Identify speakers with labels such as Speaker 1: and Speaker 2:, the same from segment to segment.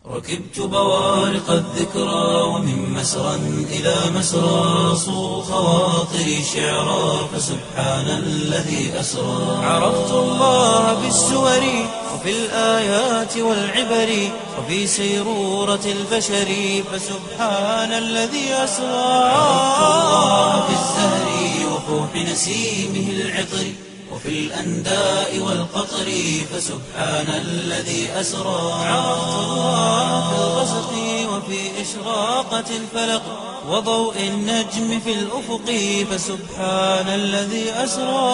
Speaker 1: ركبت بوارق الذكرى ومن مسرى إلى مسرى صو خواطري شعرا فسبحان الذي أسرى عرفت الله بالسور وفي الآيات والعبر وفي سيرورة البشر فسبحان الذي أسرى عرفت الله بالزهر وفوح نسيمه العطر وفي الأنداء والقطر فسبحان الذي أسرى عرفت الله في الغسق وفي إشراقة الفلق وضوء النجم في الأفق فسبحان الذي أسرى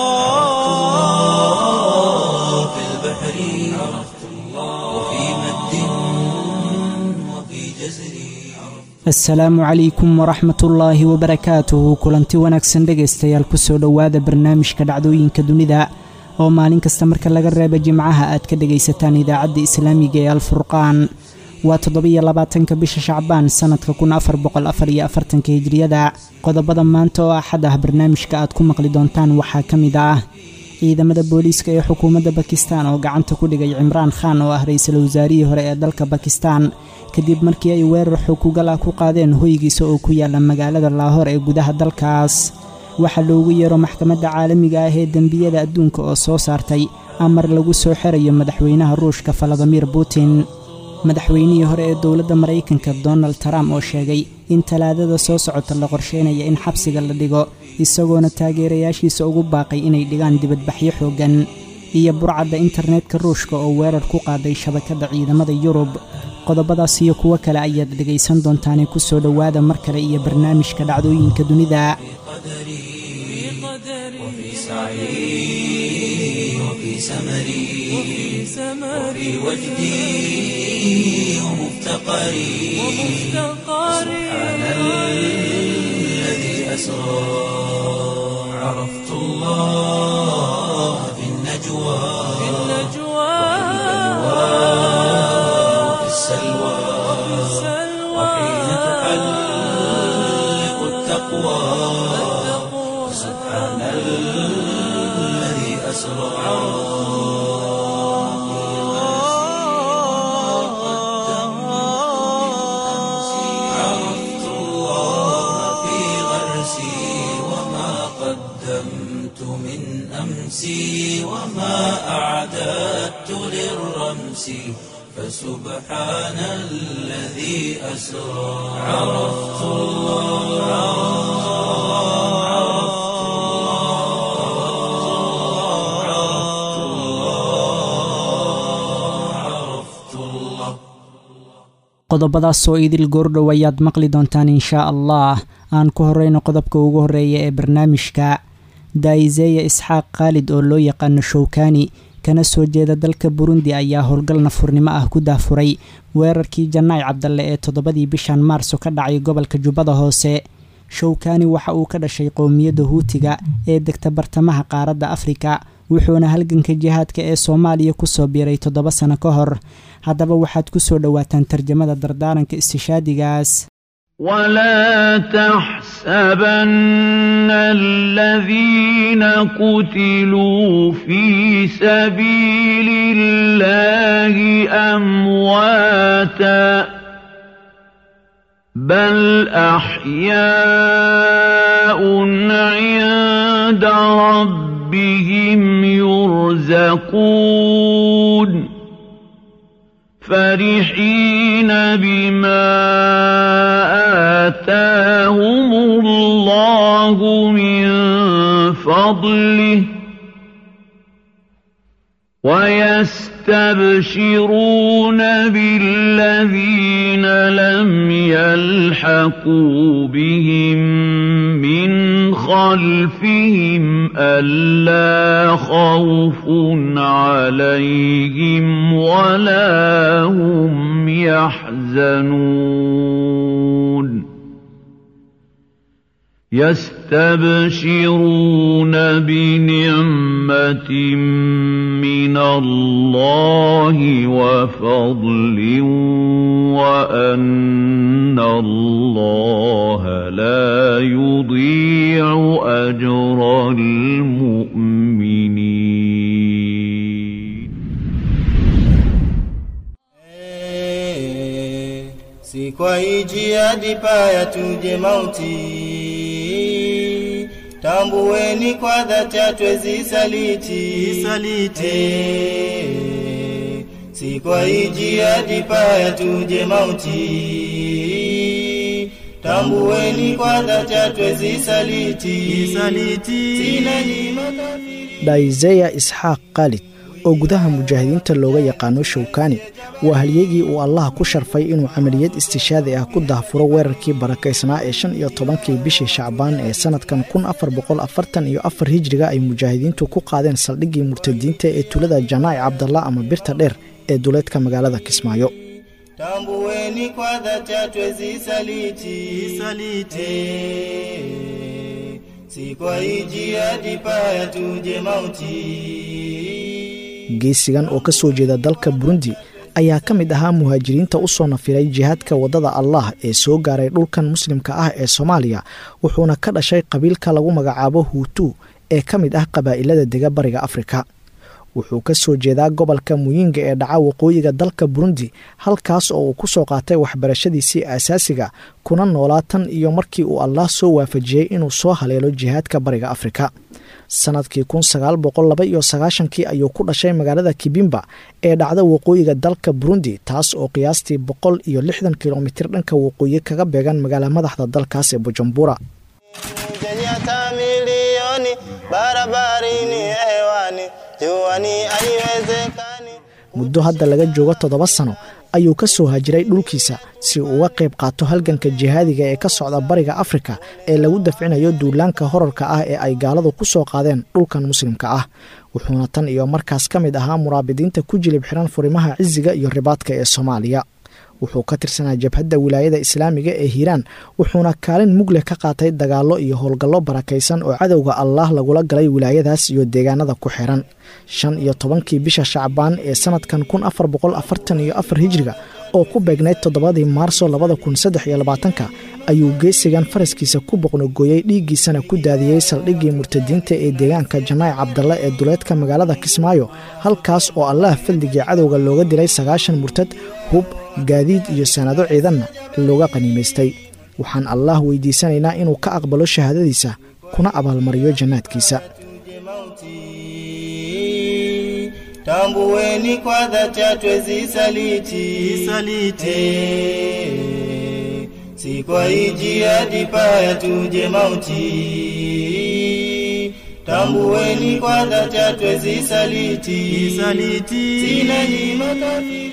Speaker 1: في البحر عرفت الله وفي مد وفي جزر.
Speaker 2: asalaamu calaykum waraxmat ullaahi wabarakaatuhu kulanti wanaagsan dhegaystayaal kusoo dhowaada barnaamijka dhacdooyinka dunida oo maalin kasta marka laga reebo jimcaha aad ka dhegaysataan idaacadda islaamiga ee alfurqaan. waa 27 bisha shacbaan sanadka 1444 hijriyada. qodobada maanta oo axad ah barnaamijka aad ku maqli doontaan waxaa ka mid ah ciidamada booliiska ee xukuumadda Bakistan oo gacanta ku dhigay Imraan Khan oo ah ra'iisul wasaarihii hore ee dalka Bakistan kadib markii ay weerar xukuugal ah ku qaadeen hoygiisa oo ku yaala magaalada Lahore ee gudaha dalkaas. waxaa loogu yeero maxkamadda caalamiga ah ee dambiyada adduunka oo soo saartay amar lagu soo xirayo madaxweynaha Ruushka Vladimir Putin. madaxweynihii hore ee dowladda Mareykanka Donald Trump oo sheegay in talaadada soo socota la qorsheynayo in xabsiga la dhigo isagoona taageerayaashiisa ugu baaqay inay dhigaan dibadbaxyo xoogan. iyo burcadda internetka Ruushka oo weerar ku qaaday shabakadda ciidamada Yurub. qodobadaas iyo kuwa kale ayaad dhegaysan doontaan ku soo dhowaada mar kale iyo barnaamijka dhacdooyinka dunida.
Speaker 1: وفي سعي وفي سمري وفي وجدي ومفتقري سبحان الذي أسرى عرفت الله في النجوى وفي السلوى وحين تحلق التقوى سبحان الذي أسرى عرفت الله في غرسي وما قدمت من أمسي وما أعددت للرمس فسبحان الذي أسرى عرفت
Speaker 2: qodobadaas oo idil goordhow ayaad maqli doontaan inshaa Allah. aan ku horeyno qodobka ugu horeeya ee barnaamijka. Daizeya Isxaaq Khalid oo loo yaqaan Shawkani kana soo jeeda dalka Burundi ayaa howlgal nafurnimo ah ku daafuray weerarkii Janay Cabdalle ee 7 bishan Maarso ka dhacay gobolka Jubbada Hoose. Shawkani waxa uu ka dhashay qowmiyadda Huutiga ee degta bartamaha qaaradda Afrika wuxuuna halganka jihaadka ee Soomaaliya ku soo biiray 7 sano ka hor. haddaba waxaad ku soo dhawaataan tarjamada dardaaranka istishaadigaas.
Speaker 3: ولا تحسبن الذين قتلوا في سبيل الله أمواتا بل أحياء عند ربهم يرزقون فرحين بما آتاهم الله من فضله ويستبشرون بالذين لم يلحقوا بهم من خلفهم ألا خوف عليهم ولا هم يحزنون يستبشرون بنعمة من الله وفضل وأن الله لا يضيع أجر المؤمنين
Speaker 4: si kwa jihadi paya tuje mauti. Tambueni kwa dhati hatuwezi saliti, si kwa jihadi paya tuje mauti. Tambueni kwa dhati hatuwezi saliti.
Speaker 5: Daizeya Ishaq Khalid oo gudaha mujaahidiinta looga yaqaano Shawkani waa halyagii uu Allah ku sharfay inuu amaliyad istishaadi ah ku daafuro weerarkii barakaysnaa ee 15 bishii Shacbaan ee sanadkan 1444 Hijriga ay mujaahidiintu ku qaadeen saldhiggii murtadiinta ee tulada Janaa'i Cabdallah ama Birta Dheer ee duleedka magaalada Kismaayo.
Speaker 4: Tambueni kwa dhati hatuwezi saliti, si kwa jihadi paya tuje mauti.
Speaker 5: Geesigan oo ka soo jeeda dalka Burundi ayaa ka mid ahaa muhaajiriinta u soo nafiray jihaadka wadada Allah ee soo gaaray dhulkan muslimka ah ee Soomaaliya, wuxuuna ka dhashay qabiilka lagu magacaabo Hutu ee ka mid ah qabaa'ilada dega bariga Afrika. wuxuu ka soo jeedaa gobolka Muyinga ee dhaca waqooyiga dalka Burundi, halkaas oo uu ku soo qaatay waxbarashadiisii aasaasiga kuna noolaatan iyo markii uu Allah soo waafajiyay inuu soo haleelo jihaadka bariga Afrika. sanadkii 1992 ayuu ku dhashay magaalada Kibimba ee dhacda waqooyiga dalka Burundi, taas oo qiyaastii 160 kilomitir dhanka waqooyi kaga beegan magaalada madaxda dalkaas ee Bujumbura. muddo hadda laga joogo 7 sano ayuu ka soo hajiray dhulkiisa si uu uga qayb qaato halganka jihaadiga ee ka socda bariga Afrika ee lagu dafcinayo duulaanka horarka ah ee ay gaaladu ku soo qaadeen dhulkan muslimka ah. wuxuuna tan iyo markaas ka mid ahaa muraabidiinta ku jilib xiran furimaha ciziga iyo ribaadka ee Soomaaliya. wuxuu ka tirsanaa jabhadda wilaayada Islaamiga ee Hiiraan, wuxuuna kaalin mugle ka qaatay dagaalo iyo howlgallo barakaysan oo cadowga Allah lagula galay wilaayadaas iyo deegaanada ku xiran. 15 bisha Shacbaan ee sanadkan 1444 Hijriga oo ku beegnayd 7 Maarso 2023 ayuu geesigan faraskiisa ku boqnogooyay dhiigiisana ku daadiyay saldhiggii murtadiinta ee deegaanka Janaa'i Cabdallah ee duleedka magaalada Kismaayo, halkaas oo Allah fadligii cadowga looga dilay 90 murtad, hub, gaadiid iyo sanado ciidanna looga qaniimaystay. waxaan Allah weydiisanaynaa inuu ka aqbalo shahaadadiisa kuna abaalmariyo jannaadkiisa.
Speaker 4: Tambueni kwa dhati hatuwezi saliti, si kwa jihadi paya tuje mauti. Tambueni kwa dhati hatuwezi saliti, sina nyima kafiri.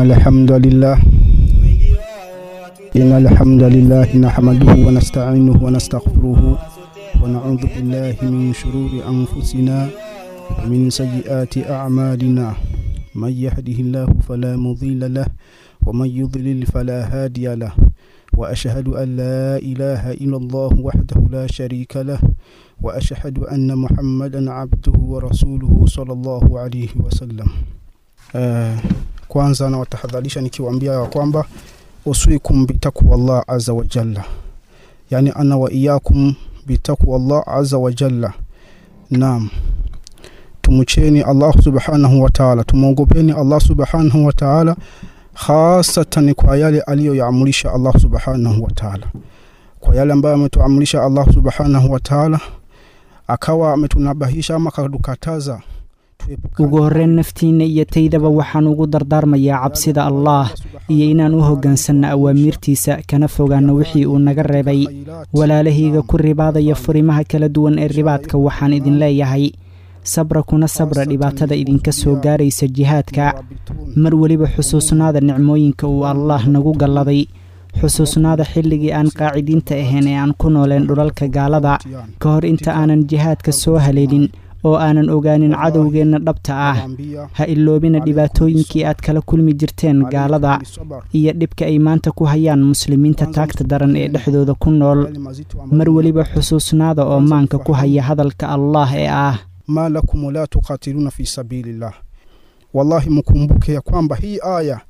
Speaker 6: إن الحمد لله نحمده ونستعينه ونستغفره ونعوذ بالله من شرور أنفسنا ومن سيئات أعمالنا. من يهده الله فلا مضل له ومن يضلل فلا هادي له. وأشهد أن لا إله إلا الله وحده لا شريك له وأشهد أن محمدا عبده ورسوله صلى الله عليه وسلم. kwanza na watahadharisha nikiwaambia ya kwamba usikum bitaqwa Allah azza wa jalla, yani ana wa iyakum bitaqwa Allah azza wa jalla. Naam, tumucheni Allah subhanahu wa ta'ala, tumwogopeni Allah subhanahu wa ta'ala, hasatan kwa yale aliyoyaamrisha Allah subhanahu wa ta'ala. Kwa yale ambayo ametuamrisha Allah subhanahu wa ta'ala akawa ametunabahisha ama kadukataza,
Speaker 2: ugu horreyn naftiina iyo taydaba waxaan ugu dardaarmayaa cabsida Allah iyo inaan u hoggaansanno awaamirtiisa kana fogaano wixii uu naga reebay. walaalahayga ku ribaadaya furimaha kala duwan ee ribaadka waxaan idin leeyahay sabra kuna sabra dhibaatada idinka soo gaaraysa jihaadka. mar waliba xusuusnaada nicmooyinka uu Allah nagu galladay, xusuusnaada xilligii aan qaacidiinta ahayn ee aan ku nooleen dhulalka gaalada ka hor inta aanan jihaadka soo haleelin oo aanan ogaanin cadowgeenna dhabta ah. ha iloobina dhibaatooyinkii aad kala kulmi jirteen gaalada iyo dhibka ay maanta ku hayaan muslimiinta taagta daran ee dhexdooda ku nool. mar waliba xusuusnaada oo maanka ku haya hadalka Allah ee ah
Speaker 6: ma lakum la tuqatiluna fi sabilillah. wallahi mkumbuke ya kwamba hii aya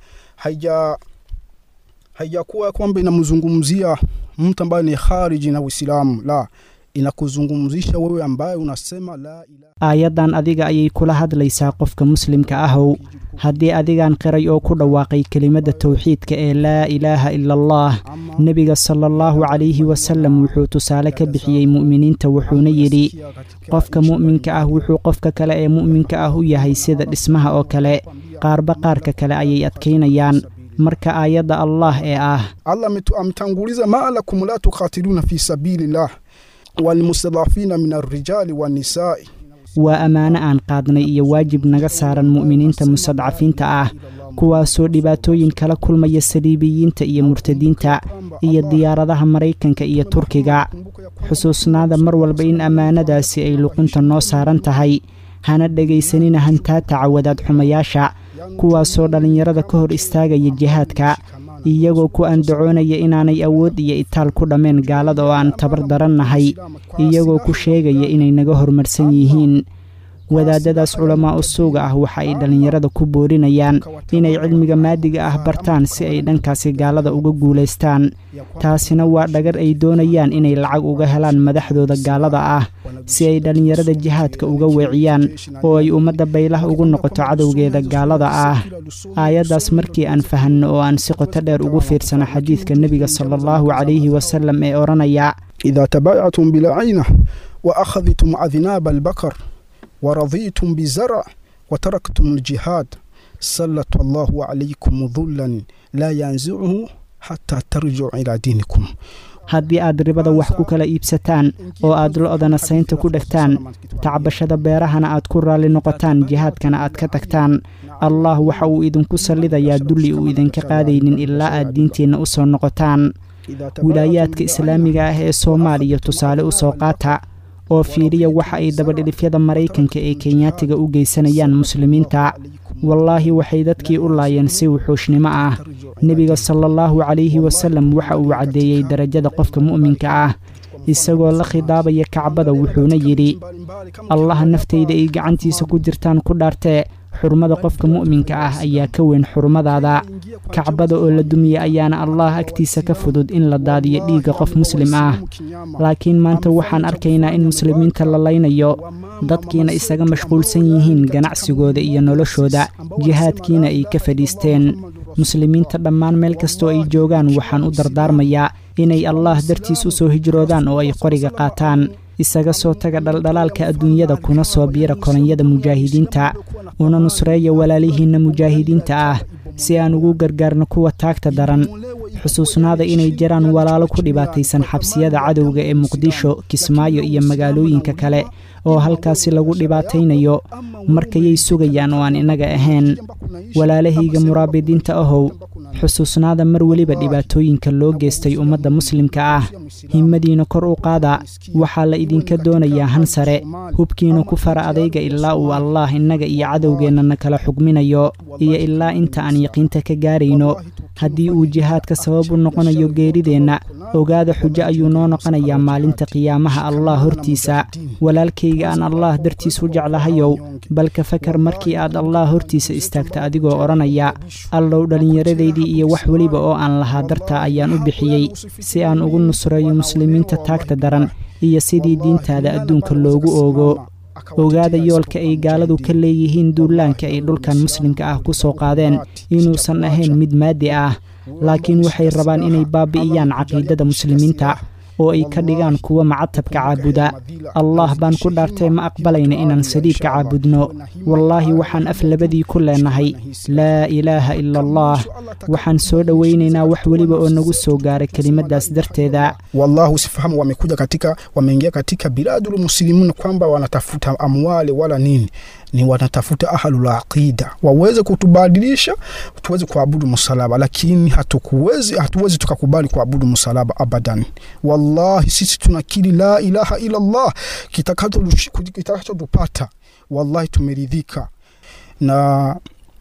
Speaker 6: haijakuwa kwamba inamzungumzia mtu ambaye ni khariji na Uislamu, la, inakuzungumzisha wewe ambaye unasema la ilaha.
Speaker 2: aayaddan adiga ayay kula hadlaysaa qofka muslimka ahow haddii adigaan qiray oo ku dhawaaqay kelimadda tawxiidka ee laa ilaaha ila allah nebiga sala allahu calayhi wasalam wuxuu tusaale ka bixiyey mu'miniinta wuxuuna yidhi qofka mu'minka ah wuxuu qofka kale ee mu'minka ah u yahay sida dhismaha oo kale qaarba qaarka kale ayay adkaynayaan marka aayadda allah ee ah
Speaker 6: Allah ametanguliza ma lakum la tuqatiluna fi sabilillah walmustadafina min arrijali wannisa'i
Speaker 2: waa ammaano aan qaadnay iyo waajib naga saaran mu'miniinta mustadcafiinta ah kuwaasoo dhibaatooyin kala kulmaya saliibiyiinta iyo murtadiinta iyo diyaaradaha maraykanka iyo turkiga xusuusnaada mar walba in ammaanadaasi ay luqunta noo saaran tahay hana dhegaysanina hantaataca wadaad xumayaasha kuwaasoo dhallinyarada ka hor istaagaya jihaadka iyagoo ku andacoonaya inaanay awood iyo itaal ku dhammeen gaalada oo aan tabar darannahay iyagoo ku sheegaya inay naga horumarsan yihiin wadaadadaas culamaa u suuga ah waxa ay dhallinyarada ku boorinayaan inay cilmiga maadiga ah bartaan si ay dhankaasi gaalada uga guulaystaan taasina waa dhagar ay doonayaan inay lacag uga helaan madaxdooda gaalada ah si ay dhallinyarada jihaadka uga weeciyaan oo ay ummadda baylah ugu noqoto cadowgeeda gaalada ah aayaddaas markii aan fahanno oo aan si qoto dheer ugu fiirsano xadiidka nebiga sala allahu calayhi wasalam ee odhanaya
Speaker 6: idaa tabaayactum bilcayna wa akhadtum adnaaba albakar ورضيتم بزرع وتركتم الجهاد سلط الله عليكم ظلا لا ينزعه حتى ترجعوا إلى دينكم
Speaker 2: haddii aad ribada wax ku kala iibsataan oo aad lo-dana saynta ku dhegtaan tacbashada beerahana aad ku raalli noqotaan jihaadkana aad ka tagtaan allah waxa uu idinku sallidayaa dulli uu idinka qaadaynin ilaa aad diinteenna u soo noqotaan wilaayaadka islaamiga ah ee soomaaliya tusaale u soo qaata oo fiiriya waxa ay dabadhilifyada maraykanka ee kenyaatiga u geysanayaan muslimiinta wallaahi waxay dadkii u laayeen si wuxuushnimo ah nebiga sala allahu calayhi wasalam waxa uu caddeeyey darajada qofka mu'minka ah isagoo la khidaabaya kacbada wuxuuna yidhi allaha naftayda ay gacantiisa ku jirtaan ku dhaartee xurmada qofka mu'minka ah ayaa ka weyn xurmadaada kacbada oo la dumiye ayaana allah agtiisa ka fudud in la daadiyo dhiigga qof muslim ah laakiin maanta waxaan arkaynaa in muslimiinta la laynayo dadkiina isaga mashquulsan yihiin ganacsigooda iyo noloshooda jihaadkiina ay ka fadhiisteen muslimiinta dhammaan meel kastoo ay joogaan waxaan u dardaarmayaa inay allah dartiis u soo hijroodaan oo ay qoriga qaataan isaga soo taga dhaldhalaalka adduunyada kuna soo biira kolonyada mujaahidiinta una nusreeya walaalihiinna mujaahidiinta ah si aan ugu gargaarno kuwa taagta daran xusuusnaada inay jiraan walaalo ku dhibaataysan xabsiyada cadowga ee muqdisho kismaayo iyo magaalooyinka kale oo halkaasi lagu dhibaataynayo markayay sugayaan oo aan innaga ahayn walaalahayga muraabidiinta ahow xusuusnaada mar weliba dhibaatooyinka loo geystay ummadda muslimka ah himmadiina kor u qaada waxaa la idinka doonayaa han sare hubkiina ku fara adayga ilaa uu allaah innaga iyo cadowgeennana kala xugminayo iyo ilaa inta aan yaqiinta ka gaarayno haddii uu jihaadka sabab u noqonayo geerideenna ogaada xujo ayuu noo noqonayaa maalinta qiyaamaha allah hortiisa walaalkayga aan allah dartiis u jeclahayow balka fakar markii aad allah hortiisa istaagta adigoo odhanaya allow dhallinyaradaydii iyo wax weliba oo aan lahaa dartaa ayaan u bixiyey si aan ugu nusreeyo muslimiinta taagta daran iyo sidii diintaada adduunka loogu oogo ogaada yoolka ay gaaladu ka leeyihiin duulaanka ay dhulkan muslimka ah ku soo qaadeen inuusan ahayn mid maadi ah laakiin waxay rabaan inay baabi'iyaan caqiidada muslimiinta oo ay ka dhigaan kuwa macatabka caabuda allah baan ku dhaartay ma aqbalayna inaan saliibka caabudno wallaahi waxaan af labadii ku leenahay laa ilaaha ila allah waxaan soo dhowaynaynaa wax weliba oo nagu soo gaaray kelimadaas darteeda
Speaker 6: wallahu sifahamu wameingia katika biladul muslimun kwamba wanatafuta amwali wala nini ni wanatafuta ahlul aqida waweze kutubadilisha tuweze kuabudu msalaba lakini hatuwezi tukakubali kuabudu msalaba abadan wallahi sisi tunakiri la ilaha ila Allah kitakacho tupata wallahi tumeridhika na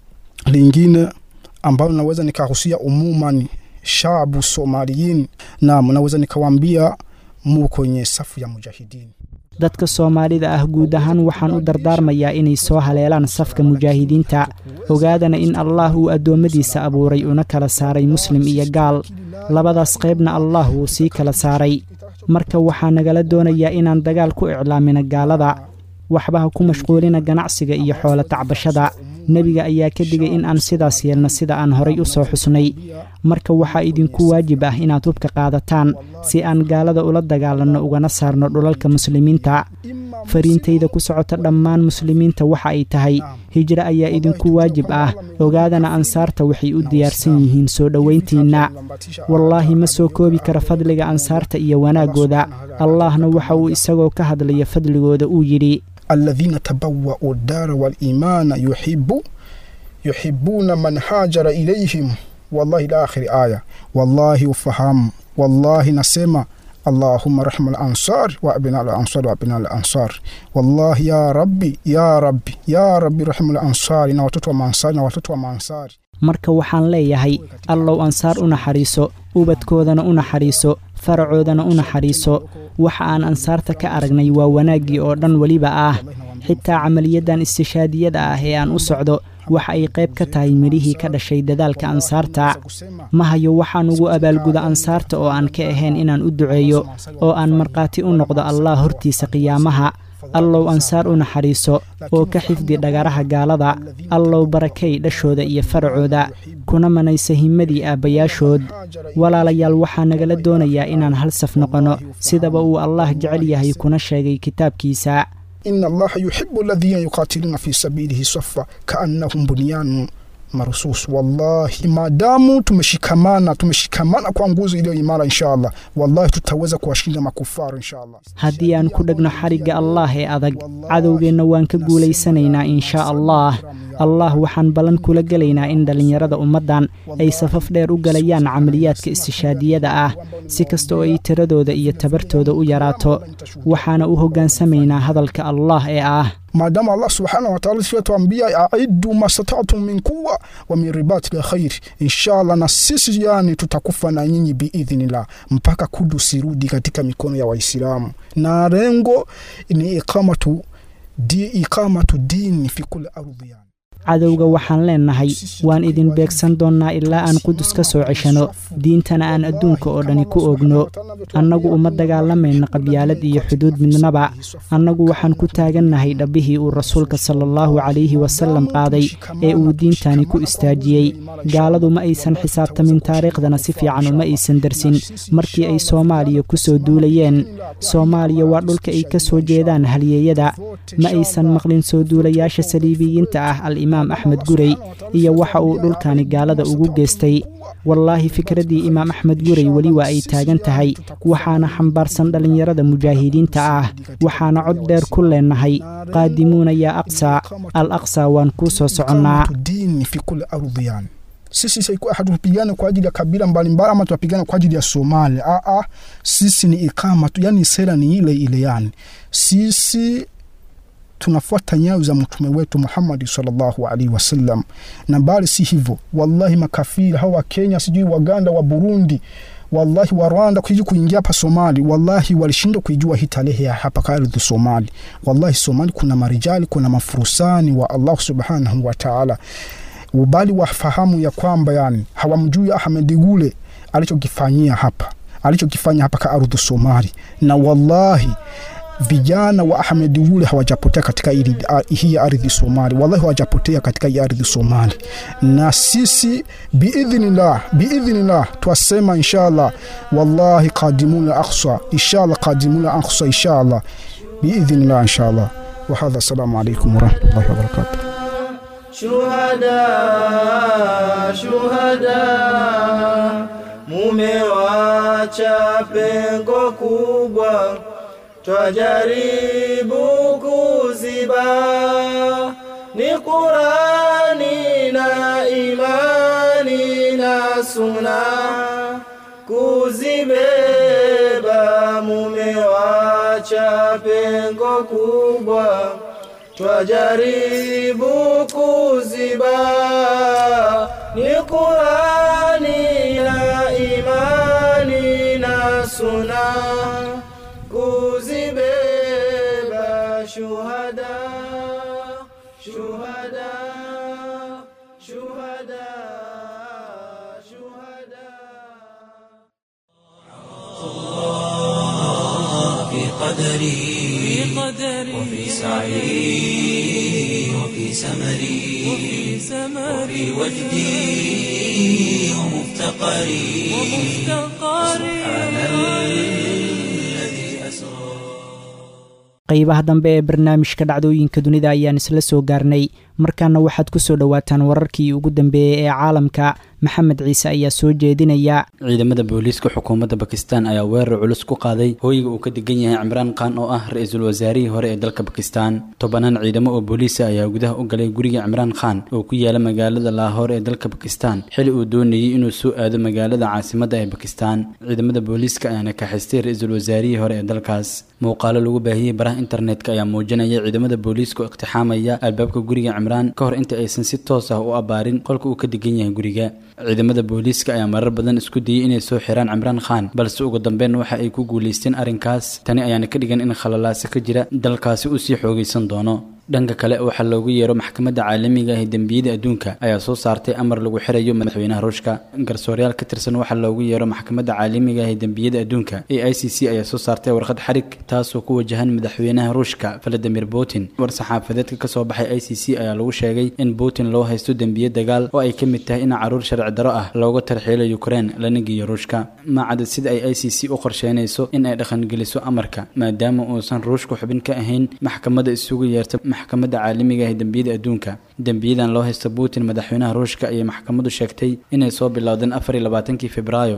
Speaker 6: lingine ambalo naweza nikahusia umumani shabu somaliyin na naweza nikawaambia mu kwenye safu ya mujahidin
Speaker 2: dadka Soomaalida ah guud ahaan waxaan u dardaarmayaa inay soo haleelaan safka mujaahidiinta ogaadana in Allah uu adoomadiisa abuuray una kala saaray muslim iyo gaal labadaas qaybna Allah uu sii kala saaray marka waxaa nagala doonayaa inaan dagaal ku iclaamino gaalada waxba ha ku mashquulina ganacsiga iyo xoolo tacbashada nebiga ayaa ka digay in aan sidaas yeelno sida aan horay u soo xusnay marka waxaa idinku waajib ah inaad hubka qaadataan si aan gaalada ula dagaalanno ugana saarno dhulalka muslimiinta fariintayda ku socota dhammaan muslimiinta waxa ay tahay hijro ayaa idinku waajib ah ogaadana ansaarta waxay u diyaarsan yihiin soo dhowayntiinna wallaahi ma soo koobi kara fadliga ansaarta iyo wanaaggooda allahna waxa uu isagoo ka hadlaya fadligooda uu yidhi
Speaker 6: الذين تبوأوا الدار والإيمان يحبون من هاجر إليهم والله إلى آخر آية والله وفهم والله نسمع اللهم رحم الأنصار وأبناء الأنصار وأبناء الأنصار والله يا ربي يا ربي يا ربي رحم الأنصار نواتوا منصار نواتوا منصار
Speaker 2: marka waxaan leeyahay allow ansaar u naxariiso ubadkoodana u naxariiso faracoodana u naxariiso waxa aan ansaarta ka aragnay waa wanaaggii oo dhan weliba ah xitaa camaliyadan istishaadiyada ah ee aan u socdo waxa ay qayb ka tahay midhihii ka dhashay dadaalka ansaarta ma hayo waxaan ugu abaalguda ansaarta oo aan ka ahayn inaan u duceeyo oo aan markhaati u noqdo allah hortiisa qiyaamaha allow ansaar u naxariiso oo ka xifdi dhagaraha gaalada allow barakay dhashooda iyo faracooda kuna manaysa himmadii aabbayaashood walaalayaal waxaa nagala doonayaa inaan hal saf noqonno sidaba uu allah jecel yahay kuna sheegay kitaabkiisa
Speaker 6: إن الله يحب الذين يقاتلون في سبيله صفا كأنهم بنيان مرصوص والله ما داموا tumeshikamana kwa nguzo iliyo imara inshallah wallahi tutaweza kuwashinda makufara inshallah
Speaker 2: haddii aan ku dhagno xarigga allah ee adag cadowgeenna waan ka guulaysanaynaa insha allah allah waxaan ballan kula gelaynaa in dhallinyarada ummaddan ay safaf dheer u galayaan camaliyaadka istishaadiyada ah si kasta oo ay tiradooda iyo tabartooda u yaraato waxaana u hoggaansamaynaa hadalka allah ee ah
Speaker 6: maadaama Allah subhanahu wa ta'ala sifatuambia a'iddu mastata'tum min quwwa wa min ribatil khair inshallah na sisi yani tutakufa na nyinyi biidhnillah mpaka Kudus irudi katika mikono ya Waislamu na lengo ni iqamatu dini fi kulli ardhi
Speaker 2: cadowga waxaan leenahay waan idin beegsan doonnaa ilaa aan qudus ka soo ceshano diintana aan adduunka oo dhani ku ogno annagu uma dagaalamayna qabyaalad iyo xuduud midnaba annagu waxaan ku taagannahay dhabbihii uu rasuulka sallallahu calayhi wasallam qaaday ee uu diintani ku istaajiyey gaaladu ma aysan xisaabtamin taariikhdana si fiican uma aysan darsin markii ay soomaaliya ku soo duulayeen soomaaliya waa dhulka ay ka soo jeedaan halyeeyada ma aysan maqlin soo duulayaasha saliibiyiinta ah al-imaam axmed gurey iyo waxa uu dhulkani gaalada ugu geystay wallaahi fikraddii imaam axmed gurey weli waa ay taagan tahay waxaana xambaarsan dhallinyarada mujaahidiinta ah waxaana cod dheer ku leenahay qaadimuuna yaa aqsa al aqsa waan kuu soo soconnaa
Speaker 6: sisi saiku hatupigane kwa ajili ya kabila mbalimbali ama tupigane kwa ajili ya Somalia sisi ni ikama tu yani sera ni ile yani sisi tunafuata nyayo za mtume wetu Muhammad sallallahu alaihi wasallam na bali si hivyo wallahi makafiri hawa Kenya sijui Waganda wa Burundi wallahi wa Rwanda kuingia hapa Somali wallahi walishindwa kujua hii tarehe ya hapa kaardhi Somali wallahi Somali kuna marijali kuna mafurusani wa Allah subhanahu wa ta'ala ubali wafahamu ya kwamba yani hawamjui Ahmed Gule alichokifanya hapa kaardhi Somali na wallahi vijana wa Ahmed Gule hawajapotea katika hii ardhi Somali wallahi hawajapotea katika hii ardhi Somali na sisi biidhnillah twasema inshallah wallahi qadimuna aqsa inshallah biidhnillah inshallah wa hadha assalamu alaykum wa rahmatullahi wa barakatuh
Speaker 4: shuhada mumewacha pengo kubwa twajaribu kuziba ni Qur'ani na imani na sunna kuzibeba mumewacha pengo kubwa twajaribu kuziba ni Qur'ani na imani na sunna kuzibeba shuhada
Speaker 1: قدري وفي سعي وفي سمري وفي وجدي ومفتقري سبحان الذي أسرى.
Speaker 2: qaybaha dambe ee barnaamijka dhacdooyinka dunida ayaan isla soo gaarnay. markaana waxaad ku soo dhowaataan wararkii ugu dambeeyey ee caalamka. maxamed ciise ayaa soo jeedinaya.
Speaker 7: ciidamada booliiska xukuumadda Bakistan ayaa weerar culus ku qaaday hoyga uu ka degan yahay Imraan Khan oo ah ra'iisul wasaarihii hore ee dalka Bakistan. tobanaan ciidamo oo booliis ayaa gudaha u galay guriga Imraan Khan oo ku yaala magaalada Lahore ee dalka Bakistan xilli uu doonayay inuu soo aado magaalada caasimadda ee Bakistan. ciidamada booliiska ayaa ka xistay ra'iisul wasaarihii hore ee dalkaas. muuqaalo lagu baahiyay baraha internetka ayaa muujinaya ciidamada booliisku iqtixaamaya albaabka guriga Imraan ka hor inta aysan si toos ah u abaarin qolka uu ka degan yahay guriga. ciidamada booliiska ayaa marar badan isku dayay inay soo xiraan Imraan Khan balse ugu dambeyn waxa ay ku guuleysteen arrinkaas. tani ayaana ka dhigan in khalalaase ka jira dalkaasi uu sii xoogaysan doono. dhanka kale waxa loogu yeero maxkamadda caalamiga ah ee dambiyada adduunka ayaa soo saartay amar lagu xirayo madaxweynaha Ruushka. garsoorayaal ka tirsan waxa loogu yeero maxkamadda caalamiga ah ee dambiyada adduunka ee ICC ayaa soo saartay warqad xarig taasoo ku wajahan madaxweynaha Ruushka Vladimir Putin. war saxaafadeedka ka soo baxay ICC ayaa lagu sheegay in Putin loo haysto dambiye dagaal oo ay ka mid tahay in caruur sharci daro ah looga tarxiilo Ukraine lana geeyo Ruushka. ma cad sida ay ICC u qorsheynayso in ay dhaqan geliso amarka maadaama uusan Ruushku xubin ka ahayn maxkamadda isugu yeerta maxkamadda caalamiga ah ee dambiyada adduunka. dambiyadan loo haysto Putin madaxweynaha Ruushka ayay maxkamaddu sheegtay inay soo bilowdeen 24 Febraayo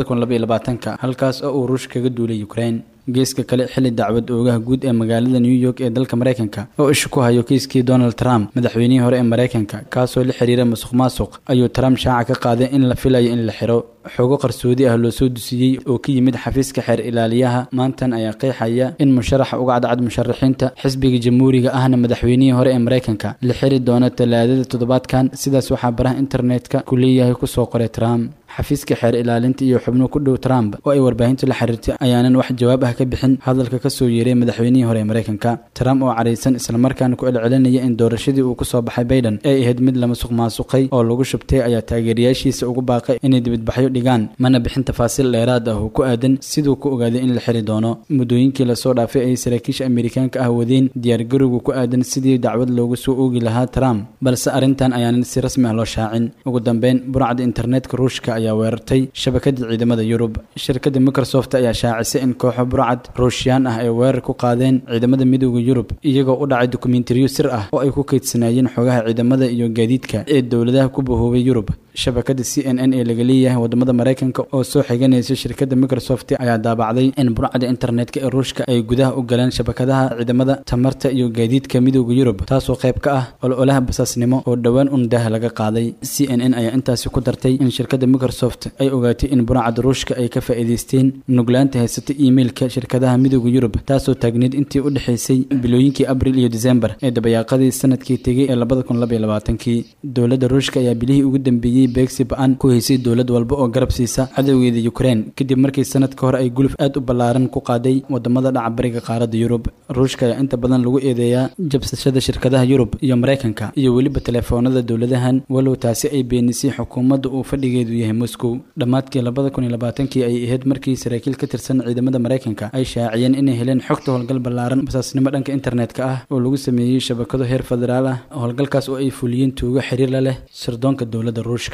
Speaker 7: 2022 halkaas oo uu Ruushka kaga duulay Ukraine. geeska kale xilli dacwad oogaha guud ee magaalada New York ee dalka Mareykanka oo isha ku hayo kiiskii Donald Trump madaxweynihii hore ee Mareykanka kaasoo la xiriira musuqmaasuq ayuu Trump shaaca ka qaaday in la filayo in la xiro. xogo qarsoodi ah loo soo dusiyay oo ka yimid xafiiska xeer ilaaliyaha maantan ayaa qeexaya in musharaxa uga cadcad musharaxiinta xisbiga jamhuuriga ahna madaxweynihii hore ee Mareykanka la xiri doono Talaadada toddobaadkan. sidaas waxaa baraha internetka ku leeyahay ku soo qoray Trump. xafiiska xeer ilaalinta iyo xubno ku dhow Trump oo ay warbaahintu la xiriirtay ayaanan wax jawaab ah ka bixin hadalka ka soo yeeray madaxweynihii hore ee Mareykanka. Trump oo careysan isla markaana ku celcelinaya in doorashadii uu ku soo baxay Biden ay ahayd mid la musuqmaasuqay oo lagu shubtay ayaa taageerayaashiisa ugu baaqay inay dibadbaxyo dhigaan mana bixin tafaasiil dheeraad ah oo ku aadan sidoo ku ogaaday in la xiri doono. muddooyinkii la soo dhaafay ay saraakiisha Ameerikaanka ah wadeen diyaargarowga ku aadan sidii dacwad loogu soo oogi lahaa Trump balse arrintan ayaanan si rasmi ah loo shaacin. ugu dambeyn burcada internetka Ruushka ayaa weerartay shabakada ciidamada Yurub. shirkadda Microsoft ayaa shaacisay in kooxo burcad Ruushiyaan ah ay weerar ku qaadeen ciidamada midowga Yurub iyagoo u dhacay dokumentariyo sir ah oo ay ku kaydsanayeen xogaha ciidamada iyo gaadiidka ee dawladaha ku bahoobay Yurub. shabakada CNN ee laga leeyahay wadamada Mareykanka oo soo xiganaysa shirkadda Microsoft ayaa daabacday in burcada internetka ee Ruushka ay gudaha u galeen shabakadaha ciidamada tamarta iyo gaadiidka midowga Yurub taasoo qayb ka ah ololaha basaasnimo oo dhawaan undaha laga qaaday. CNN ayaa intaasi ku dartay in shirkadda Microsoft ay ogaatay in burcada Ruushka ay ka faa'iideysteen nuglaanta haysata emailka shirkadaha midowga Yurub taasoo taagneed intii u dhaxaysay bilooyinkii Abriil iyo December ee dabayaaqadii sanadkii tegay ee 2022. dowladda Ruushka ayaa bilihii ugu dambeeyay beegsi ba'an ku haysay dowlad walba oo garab siisa cadawgeeda Ukraine kadib markii sanad ka hor ay guluf aad u ballaaran ku qaaday wadamada dhaca bariga qaaradda Yurub. Ruushka ayaa inta badan lagu eedeeyaa jabsashada shirkadaha Yurub iyo Mareykanka iyo weliba telefoonada dowladahan walow taasi ay beenisay xukuumadda uu fadhigeedu yahay Moscow. dhamaadkii 2022 ay ahayd markii saraakiil ka tirsan ciidamada Mareykanka ay shaaciyeen inay heleen xogta howlgal ballaaran basaasnimo dhanka internetka ah oo lagu sameeyay shabakado heer federaal ah. howlgalkaas oo ay fuliyeen tuugo xiriir la leh sirdoonka dowladda Ruushka.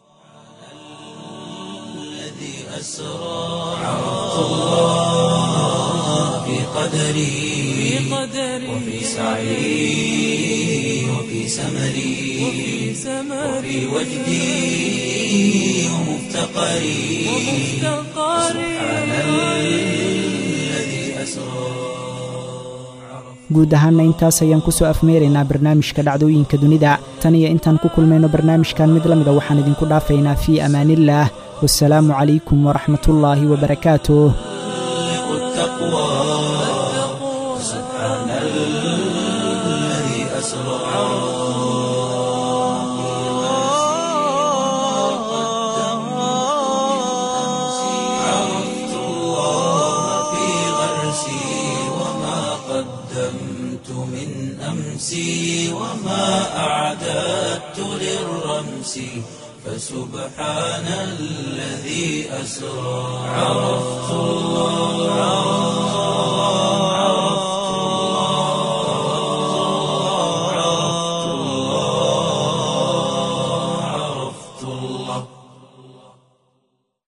Speaker 1: عرفت الله في قدري وفي سعي وفي سمري وفي وجدي ومفتقري سبحان الذي أسرى.
Speaker 2: guud ahaanna intaas ayaan ku soo afmeeraynaa barnaamijka dhacdooyinka dunida. tan iyo intaan ku kulmayno barnaamijkan mid la mida waxaan idinku dhaafaynaa fii amaanillaah. والسلام عليكم ورحمة الله وبركاته.
Speaker 1: سبحان الذي أسرى. عرفت الله في غرسي وما قدمت من أمسي وما أعددت للرمس فسبحان الذي أسرى. عرفت الله